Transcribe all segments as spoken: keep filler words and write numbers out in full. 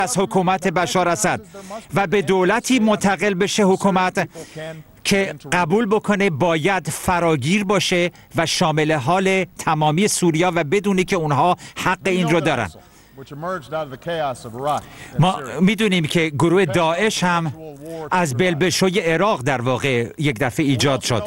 از حکومت بشار اسد و به دولتی منتقل بشه حکومت که قبول بکنه باید فراگیر باشه و شامل حال تمامی سوریا و بدونی که اونها حق این رو دارن. ما میدونیم که گروه داعش هم از بلبشوی عراق در واقع یک دفعه ایجاد شد.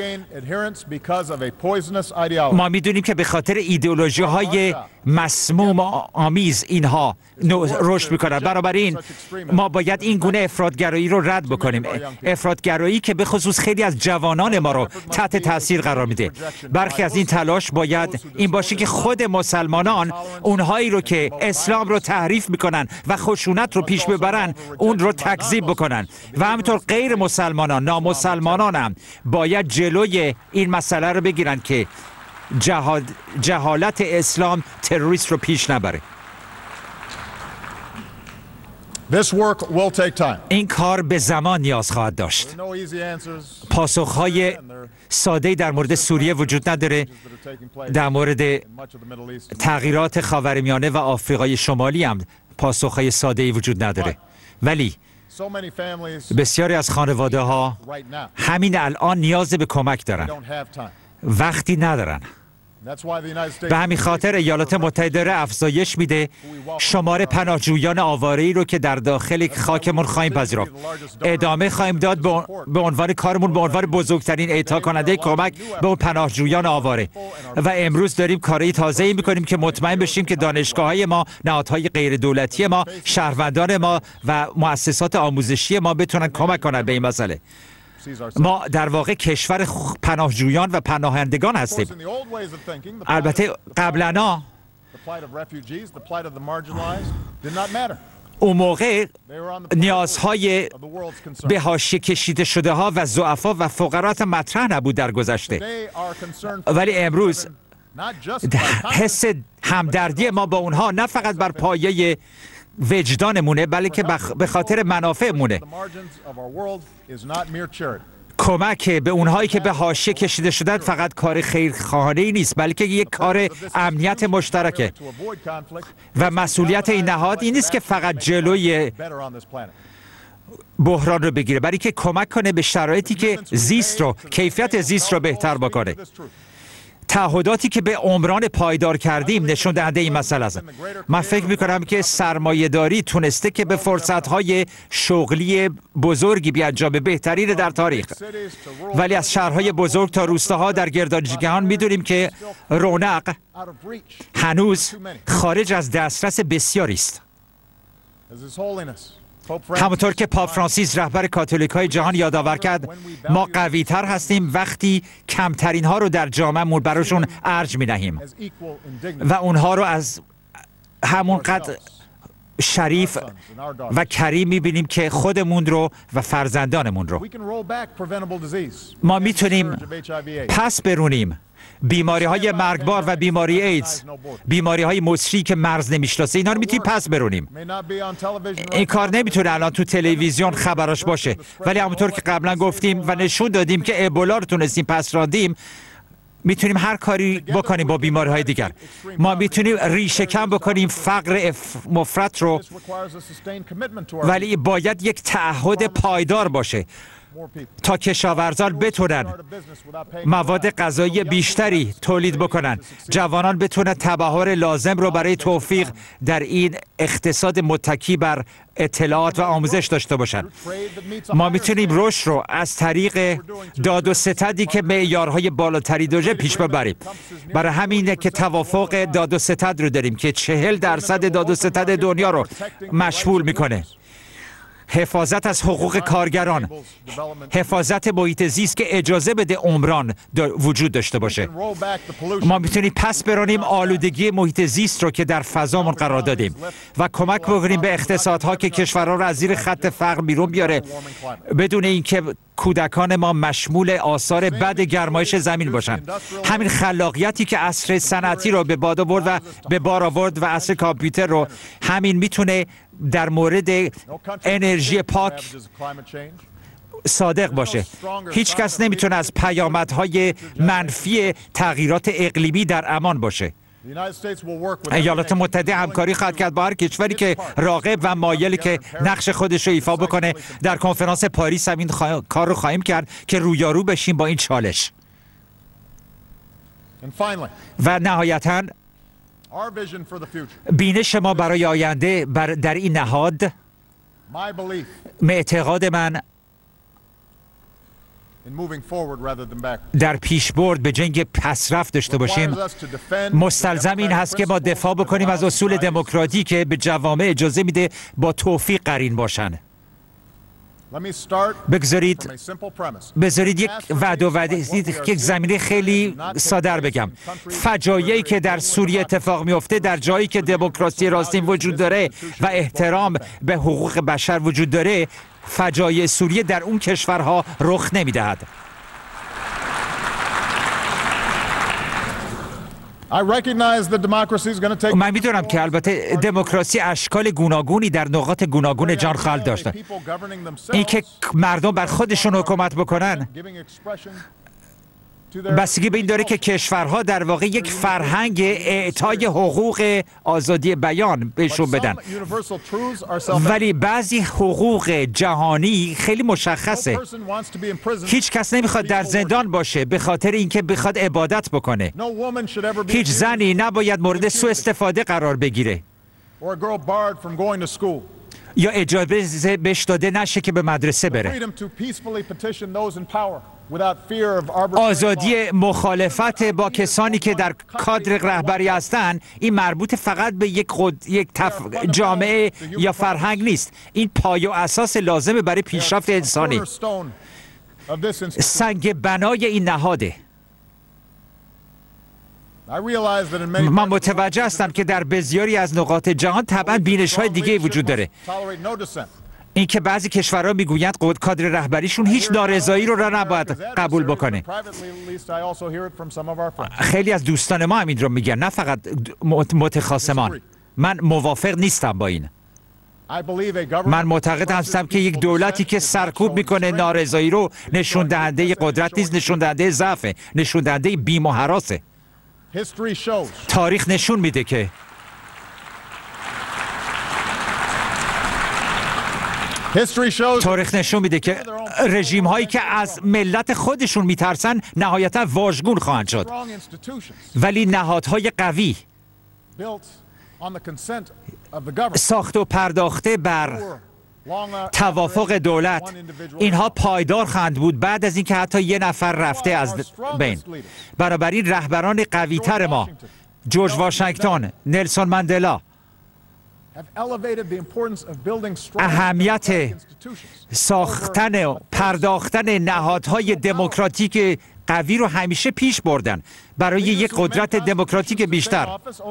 ما میدونیم که به خاطر ایدئولوژی های مسموم آمیز اینها رشد میکنن. بنابراین ما باید این گونه افراطگرایی رو رد بکنیم، افراطگرایی که به خصوص خیلی از جوانان ما رو تحت تاثیر قرار میده. برخی از این تلاش باید این باشه که خود مسلمانان اونهایی رو که اسلام رو تحریف میکنن و خشونت رو پیش ببرن اون رو تکذیب بکنن و همینطور غیر مسلمانان، نامسلمانان هم باید جلوی این مسئله رو بگیرن که جهاد، جهالت اسلام تروریست رو پیش نبره. This work will take time. این کار به زمان نیاز خواهد داشت. پاسخهای ساده‌ای در مورد سوریه وجود نداره. در مورد تغییرات خاورمیانه و آفریقای شمالی هم پاسخهای ساده‌ای وجود نداره. ولی بسیاری از خانواده ها همین الان نیاز به کمک دارن، وقتی ندارن. به همین خاطر ایالات متحده افزایش میده شمار پناهجویان آواره‌ای رو که در داخل خاکمون خواهیم پذیرفت. ادامه خواهیم داد به عنوان کارمون به عنوان بزرگترین اعطا کننده کمک به اون پناهجویان آواره. و امروز داریم کارهای تازه‌ای میکنیم که مطمئن بشیم که دانشگاه‌های ما، نهادهای غیر دولتی ما، شهروندان ما و مؤسسات آموزشی ما بتونن کمک کنن به این مسئله. ما در واقع کشور پناهجویان و پناهندگان هستیم. البته قبلنا اون موقع نیازهای به حاشیه کشیده شده ها و ضعفا و فقرات مطرح نبود در گذشته، ولی امروز حس همدردی ما با اونها نه فقط بر پایه وجدانمونه بلکه به خاطر منافعمونه. کمک به اونهایی که به حاشیه کشیده شدن فقط کار خیرخواهانه‌ای نیست بلکه یک کار امنیت مشترکه و مسئولیت این نهاد این نیست که فقط جلوی بحران رو بگیره بلکه کمک کنه به شرایطی که زیست رو، کیفیت زیست رو بهتر بکنه. تعهداتی که به عمران پایدار کردیم نشون دهنده این مسئله است. من فکر می‌کنم که سرمایه‌داری تونسته که به فرصت‌های شغلی بزرگی بیانجامه، بهترین در تاریخ. ولی از شهرهای بزرگ تا روستاها در گردان جهان می‌دونیم که رونق هنوز خارج از دسترس بسیاری است. همونطور که پاپ فرانسیس رهبر کاتولیک‌های جهان یادآور کرد، ما قوی‌تر هستیم وقتی کمترین ها رو در جامعه‌مون براشون ارج می‌دهیم و اونها رو از همون قدر شریف و کریم می‌بینیم که خودمون رو و فرزندانمون رو. ما می‌تونیم پس برونیم بیماری های مرگبار و بیماری ایدز، بیماری های مصری که مرز نمیشناسه، اینا رو میتونیم پس برونیم. این کار نمیتونه الان تو تلویزیون خبراش باشه، ولی همونطور که قبلا گفتیم و نشون دادیم که ابولا رو تونستیم پس راندیم، میتونیم هر کاری بکنیم با بیماری های دیگر. ما میتونیم ریشه کم بکنیم فقر مفرط رو، ولی باید یک تعهد پایدار باشه تا کشاورزان بتونن مواد غذایی بیشتری تولید بکنن، جوانان بتونن تبحر لازم رو برای توفیق در این اقتصاد متکی بر اطلاعات و آموزش داشته باشن. ما میتونیم رشد رو از طریق داد و ستدی که معیارهای بالاتری داره پیش ببریم. برای همینه که توافق داد و ستد رو داریم که چهل درصد داد و ستد دنیا رو مشمول میکنه. حفاظت از حقوق کارگران، حفاظت محیط زیست که اجازه بده عمران وجود داشته باشه. ما میتونیم پس برانیم آلودگی محیط زیست رو که در فضامون قرار دادیم و کمک بکنیم به اقتصادها که کشورها رو از زیر خط فقر بیرون بیاره بدون اینکه کودکان ما مشمول آثار بد گرمایش زمین باشن. همین خلاقیتی که عصر صنعتی رو به باد آورد و به بار آورد و عصر کامپیوتر رو، همین میتونه در مورد انرژی پاک صادق باشه. هیچ کس نمیتونه از پیامدهای منفی تغییرات اقلیمی در امان باشه. The United States will work with ایالات متحده همکاری خواهد کرد با هر کشوری که راغب و مایلی که نقش خودش رو ایفا بکنه. در کنفرانس پاریس هم این خوا... کار رو خواهیم کرد که رویارو بشیم با این چالش. And finally, و نهایتاً our vision for the future, بینش ما برای آینده بر در این نهاد، my belief اعتقاد من in moving forward rather than backward, در پیشبرد به جنگ پسرفت داشته باشیم requires us to defend مستلزم این the هست که ما democratic دفاع بکنیم از اصول principles دموکراتی که به جوامع اجازه میده با توفیق قرین باشن. Let me start بگذارید from a simple premise. بذارید یک وعده و وعده یک زمینه خیلی ساده بگم. فجایعی که در سوریه اتفاق میفته در جایی که دموکراسی راستین وجود داره و احترام به حقوق بشر وجود داره، فجایع سوریه در اون کشورها رخ نمیدهد. I recognize that democracy is going to take من میدونم که البته دموکراسی اشکال گوناگونی در نقاط گوناگون جان خواهد داشت. اینکه مردم بر خودشون حکومت بکنن بستگی به این داره که کشورها در واقع یک فرهنگ اعطای حقوق آزادی بیان بهشون بدن. ولی بعضی حقوق جهانی خیلی مشخصه. هیچ کس نمیخواد در زندان باشه به خاطر اینکه بخواد عبادت بکنه. هیچ زنی نباید مورد سوء استفاده قرار بگیره یا اجازه بهش داده نشه که به مدرسه بره. آزادی مخالفت با کسانی که در کادر رهبری هستند، این مربوط فقط به یک خود یک تف... جامعه یا فرهنگ نیست. این پایه و اساس لازمه برای پیشرفت انسانی. سنگ بنای این نهاده. من متوجه هستم که در بسیاری از نقاط جهان طبعا بینش‌های دیگه وجود داره. این که بعضی کشورها میگویند کادر رهبریشون هیچ نارضایی رو را نباید قبول بکنه. خیلی از دوستان ما هم این رو میگن، نه فقط متخاصمان. من موافق نیستم با این. من معتقد هستم که یک دولتی که سرکوب میکنه نارضایی رو نشون دهنده قدرت نیست، نشون دهنده ضعف، نشون دهنده بیم و هراسه. تاریخ نشون میده که تاریخ نشون میده که رژیم هایی که از ملت خودشون میترسن نهایتا واژگون خواهند شد. ولی نهادهای قوی ساخت و پرداخته بر توافق دولت، اینها پایدار خواهند بود بعد از اینکه حتی یه نفر رفته از بین. بنابراین رهبران قوی‌تر ما، جورج واشنگتن، نلسون ماندلا، اهمیت ساختن و پرداختن نهادهای دموکراتیک قوی رو همیشه پیش بردن برای یک قدرت دموکراتیک بیشتر.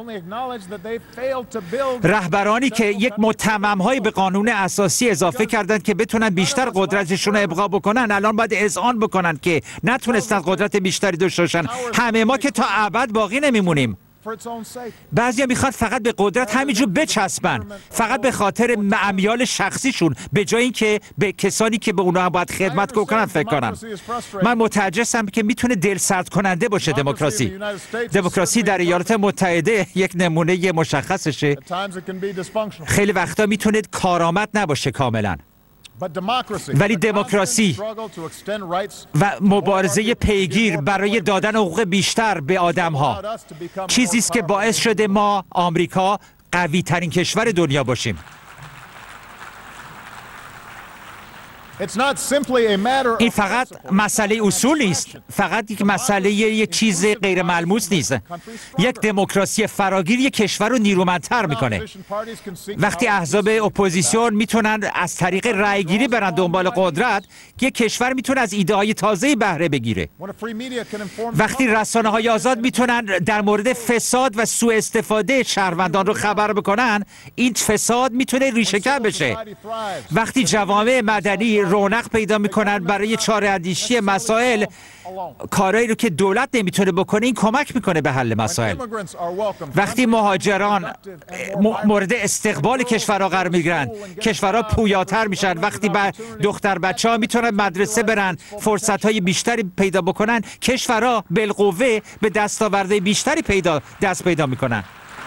رهبرانی که یک متمم‌هایی به قانون اساسی اضافه کردند که بتونن بیشتر قدرتشون رو ابقا بکنن، الان باید اذعان بکنن که نتونستن قدرت بیشتری داشته باشن. همه ما که تا ابد باقی نمیمونیم. بعضیا میخواد فقط به قدرت همینجور بچسبن، فقط به خاطر امیال شخصیشون، به جای اینکه به کسانی که به اونها باید خدمت کنن فکر کنن. من متوجهم که میتونه دلسرد کننده باشه دموکراسی. دموکراسی در ایالات متحده یک نمونه مشخصشه. خیلی وقتا میتونه کارآمد نباشه کاملا. ولی دموکراسی و مبارزه پیگیر برای دادن حقوق بیشتر به آدم‌ها چیزی است که باعث شده ما آمریکا قوی ترین کشور دنیا باشیم. این فقط مسئله اصول نیست، فقط یک مسئله یک چیز غیر ملموس نیست. یک دموکراسی فراگیر یک کشور رو نیرومندتر میکنه. وقتی احزاب اپوزیسیون میتونن از طریق رأیگیری برن دنبال قدرت، یک کشور میتونه از ایده های تازه‌ای بهره بگیره. وقتی رسانه‌های آزاد میتونن در مورد فساد و سوء استفاده شهروندان رو خبر بکنن، این فساد میتونه ریشه‌کن بشه. وقتی جوامع مدنی رونق پیدا میکنن برای چاره‌اندیشی مسائل، کارهایی رو که دولت نمیتونه بکنه این کمک میکنه به حل مسائل. وقتی مهاجران مورد استقبال کشورها قرار میگیرن، کشورها پویاتر میشن. وقتی با دختر بچه ها میتونن مدرسه برن، فرصت های بیشتری پیدا بکنن، کشورها بالقوه به دستاوردهای بیشتری پیدا دست پیدا میکنن.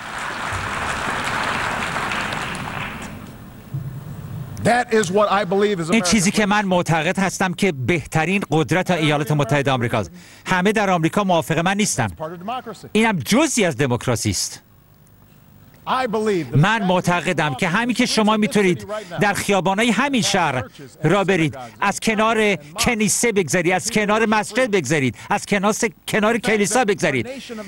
این چیزی که من معتقد هستم که بهترین قدرت ایالات متحده آمریکاست. همه در آمریکا موافق من نیستن. اینم جزئی از دموکراسی است. من معتقدم که همین که شما میتونید در خیابانهای همین شهر را برید، از کنار کنیسه بگذرید، از کنار مسجد بگذرید، از کنار کنار کلیسا بگذرید،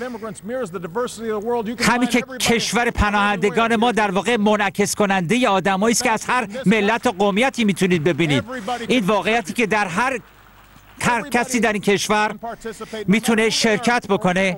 همین که کشور پناهندگان ما در واقع منعکس کننده آدمایی است که از هر ملت و قومیتی میتونید ببینید. این واقعیتی که در هر هر کسی در این کشور میتونه شرکت بکنه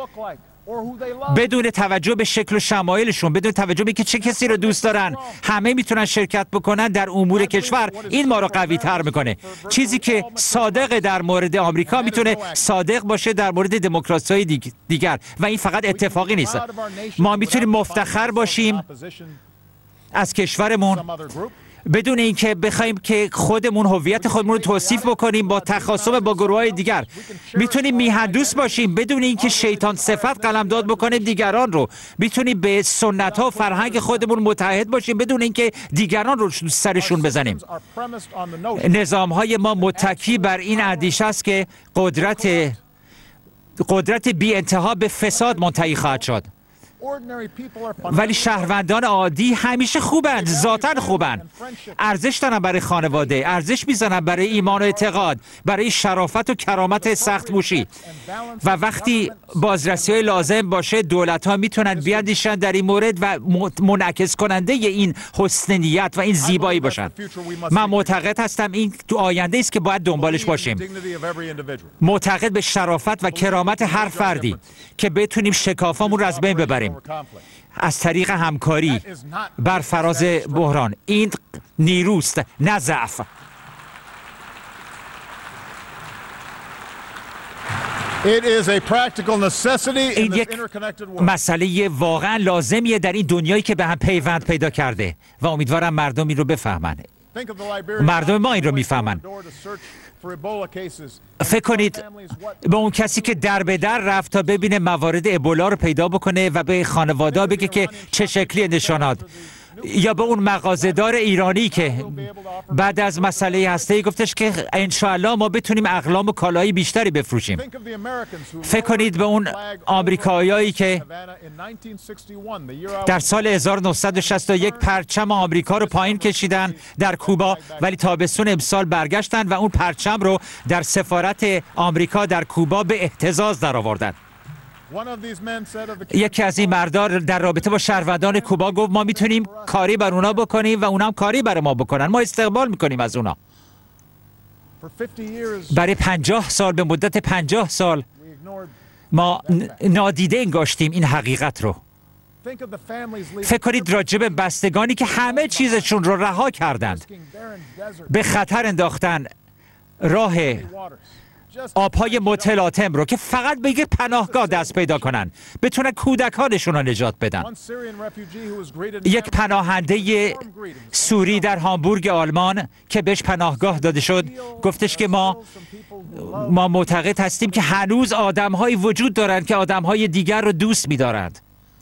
بدون توجه به شکل و شمایلشون، بدون توجه به که چه کسی رو دوست دارن، همه میتونن شرکت بکنن در امور کشور. این ما رو قوی تر میکنه. چیزی که صادق در مورد آمریکا میتونه صادق باشه در مورد دموکراسی دیگر و این فقط اتفاقی نیست. ما میتونیم مفتخر باشیم از کشورمون بدون اینکه بخوایم که خودمون هویت خودمون رو توصیف بکنیم با تخاصم با گروه‌های دیگر. میتونیم میهندوست باشیم بدون اینکه شیطان صفت قلمداد بکنه دیگران رو. میتونیم به سنت‌ها و فرهنگ خودمون متحد باشیم بدون اینکه دیگران رو سرشون بزنیم. نظام‌های ما متکی بر این اندیشه است که قدرت قدرت بی انتها به فساد منتهی خواهد شد. ولی شهروندان عادی همیشه خوبند، ذاتاً خوبند، ارزش دارن برای خانواده، ارزش میزنن برای ایمان و اعتقاد، برای شرافت و کرامت سخت موشی. و وقتی بازرسی های لازم باشه دولت ها میتونن بیاندیشن در این مورد و منعکس کننده این حسن نیت و این زیبایی باشن. من معتقد هستم این تو آینده است که باید دنبالش باشیم. معتقد به شرافت و کرامت هر فردی که بتونیم شکافامون رو از بین ببریم از طریق همکاری بر فراز بحران. این نیروست نه ضعف. این یک مسئله واقعا لازمیه در این دنیایی که به هم پیوند پیدا کرده و امیدوارم مردم این رو بفهمن. مردم ما این رو میفهمن. فکر کنید به اون کسی که در به در رفت تا ببینه موارد ابولا رو پیدا بکنه و به خانواده بگه که چه شکلی نشانات، یا به اون مغازه‌دار ایرانی که بعد از مسئله هسته‌ای گفتش که انشاءالله ما بتونیم اقلام و کالایی بیشتری بفروشیم. فکر کنید به اون آمریکاییایی که در سال هزار و نهصد و شصت و یک پرچم آمریکا رو پایین کشیدن در کوبا، ولی تابستون امسال برگشتن و اون پرچم رو در سفارت آمریکا در کوبا به اهتزاز درآوردن. یکی از این مردار در رابطه با شهروندان کوبا گفت ما میتونیم کاری بر اونا بکنیم و اونا هم کاری بر ما بکنن، ما استقبال میکنیم از اونا. برای پنجاه سال، به مدت پنجاه سال ما نادیده انگاشتیم این حقیقت رو. فکر کنید راجع به بستگانی که همه چیزشون رو رها کردند، به خطر انداختن راه آبهای متلاطم رو که فقط به یک پناهگاه دست پیدا کنن، بتونن کودکانشون رو نجات بدن. یک پناهنده سوری در هامبورگ آلمان که بهش پناهگاه داده شد گفتش که ما ما معتقد هستیم که هنوز آدم‌هایی وجود دارند که آدم‌های دیگر رو دوست می‌دارند.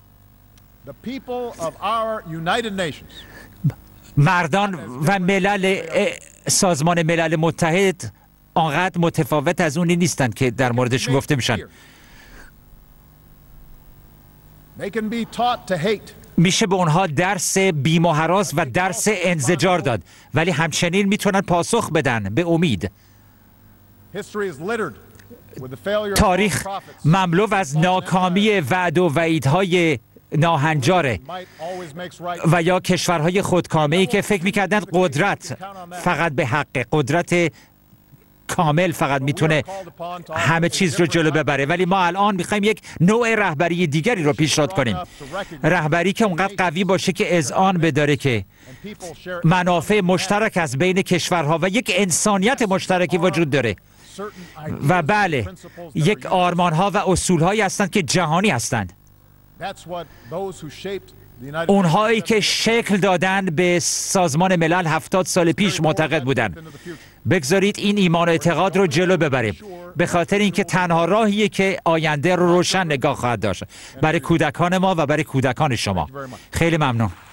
مردان و ملل سازمان ملل متحد آنقدر متفاوت از اونی نیستند که در موردش گفته میشن. میشه به اونها درس بیم و هراس و درس انزجار داد، ولی همچنین میتونن پاسخ بدن به امید. تاریخ مملو از ناکامی وعد و وعیدهای ناهنجاره و یا کشورهای خودکامه‌ای که فکر میکردن قدرت فقط به حق قدرت کامل فقط میتونه همه چیز رو جلو ببره، ولی ما الان میخوایم یک نوع رهبری دیگری رو پیشنهاد کنیم. رهبری که اونقدر قوی باشه که اذعان بداره که منافع مشترک از بین کشورها و یک انسانیت مشترکی وجود داره و بله، یک آرمان‌ها و اصول‌هایی هستند که جهانی هستند. اونهایی که شکل دادن به سازمان ملل هفتاد سال پیش معتقد بودند. بگذارید این ایمان و اعتقاد رو جلو ببریم، به خاطر اینکه تنها راهیه که آینده رو روشن نگاه خواهد داشت برای کودکان ما و برای کودکان شما. خیلی ممنون.